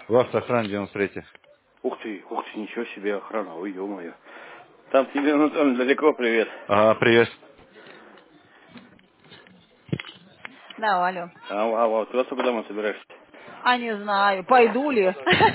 В автоохране 93. Ух ты, ничего себе охрана, ой, ё-моё. Там тебе, ну там далеко, привет. Ага, привет. Да, алло. Ты во сколько домой собираешься? А не знаю, пойду ли.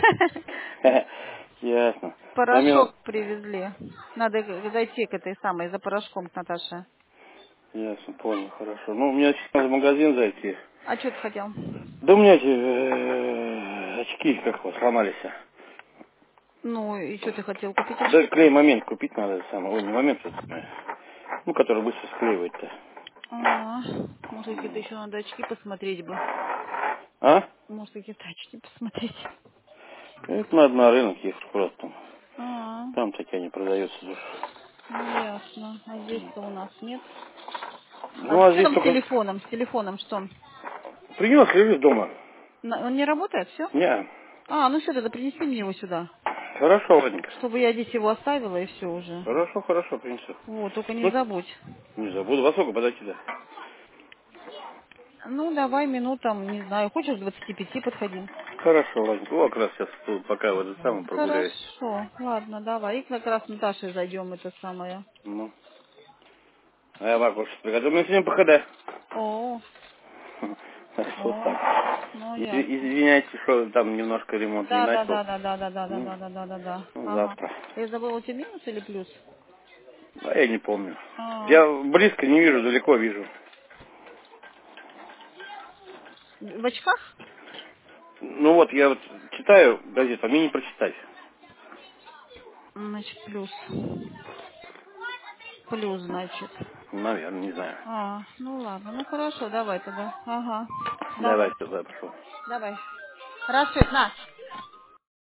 Ясно. Помимо... Порошок привезли. Надо зайти к этой самой за порошком к Наташе. Ясно, понял, хорошо. Ну, мне сейчас надо в магазин зайти. А что ты хотел? Да у меня эти очки, как вот, сломались. Ну, и что ты хотел купить Да очки? клей момент купить надо самое. Ой, не момент, это самое. Ну, который быстро склеивает-то. А, может, какие-то еще надо очки посмотреть бы. А? Может, какие-то очки посмотреть. Это надо на рынок ехать просто там. А, Там такие они продаются тоже. ну ясно. А здесь-то у нас нет. А Ну, а что здесь там с только телефоном? С телефоном что? принес, лежит дома. Он не работает, все? Не. А, ну все, тогда принеси мне его сюда. Хорошо, ладненько. Чтобы я здесь его оставила и все уже. Хорошо, принесу. Вот, только не Ну, забудь. не забуду. Во сколько подойти, да? Ну, давай минутам, не знаю, хочешь к 25 подходи. Хорошо, ладненько. Вот как раз сейчас пока в этот самый прогуляюсь. Хорошо, ладно, давай. И как раз с Наташей зайдем, это самое. Ну. А я Марк, приготовил мне сегодня похода. О, Вот о, так. ну ясно. Извиняйте, что там немножко ремонт не Да, да, начал. да, да, да, да, да, да, Ну, да, да, да, да, да. Ага. завтра. Я забыла, у тебя минус или плюс? А я не помню. А, Я близко не вижу, далеко вижу. в очках? Ну вот, я вот читаю газету, а мне не прочитать. Значит, плюс. Плюс, значит. Наверное, не знаю. А, ну ладно, ну хорошо, давай тогда. Ага. Давай, Давай, туда пошел. давай. Хорошо, на.